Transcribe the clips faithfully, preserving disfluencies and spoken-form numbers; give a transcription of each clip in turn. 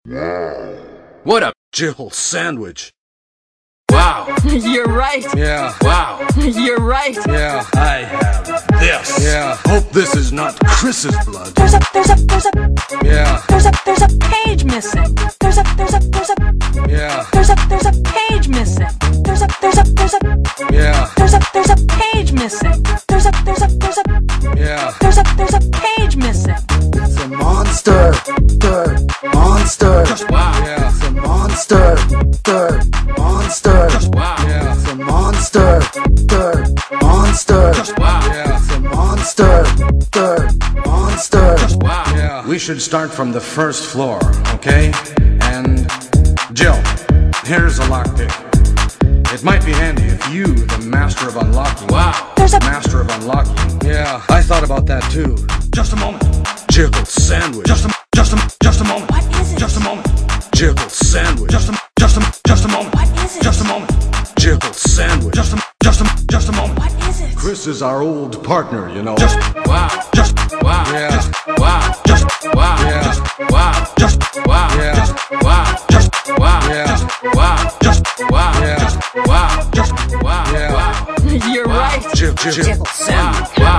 Wow. What a Jill sandwich. Wow. You're right. Yeah. Wow. You're right. Yeah. I have this. Yeah. Hope this is not Chris's blood. There's a, there's a, there's a, Yeah. there's a, there's a page missing. There's a, there's a, there's a, Yeah. there's a, there's a page missing. There's a, there's a, there's a, Yeah. there's a, there's a page missing. There's a, there's a, there's a, Yeah. there's a, there's a page missing. It's a monster, dirt, monster. Just wow. Yeah. It's a monster, dirt, monster. Just wow. Yeah. It's a monster, dirt, monster. Just wow. Yeah. It's a monster, dirt, monster. Just wow. Yeah. We should start from the first floor, okay? And Jill, here's a lockpick. It might be handy if you, the master of unlocking. Wow. There's a, Master of unlocking. Yeah, I thought about that too. Just a moment. Jill sandwich. Just a, just a, just a moment. what is it? Just a moment. Jill sandwich. Just a, just a, just a moment. What is it? Just a moment. Jill sandwich. Just a, just a, just a moment. What is it? Chris is our old partner, you know. Just wow. Just wow. Yeah. Just wow. Just wow. Yeah. Just wow. Just wow. Yeah. Just wow. Just wow. Yeah. Just wow. Just wow. Yeah. Just wow. Just wow. Yeah. Wow. You're right. Jill, Jill, Jill Wow. sandwich. Wow.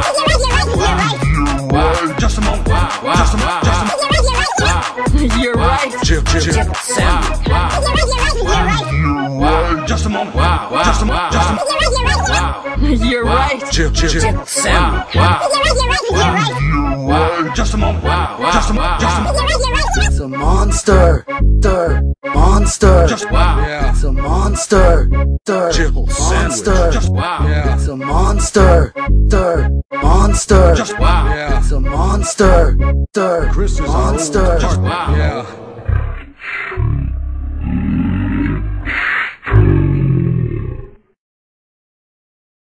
Wow. Just a moment. Wow. Wow. Just a moment. Just a moment. Wow. You're right. Jill, Jill, Jill sandwich. Wow. Wow. Just a moment. Wow. Wow. Just a moment. Just a moment. Wow. You're right. Jill, Jill, Jill sandwich. Wow. Wow. Just a moment. Wow. Wow. Just a moment. Just a moment. It's a monster, dirt, monster. Just wow. Yeah. It's a monster, dirt, Jill sandwich. monster. Just wow. Yeah. It's a monster, dirt, monster. Just wow. Yeah. It's a monster, dirt, Chris is our old monster. partner. Wow. Yeah.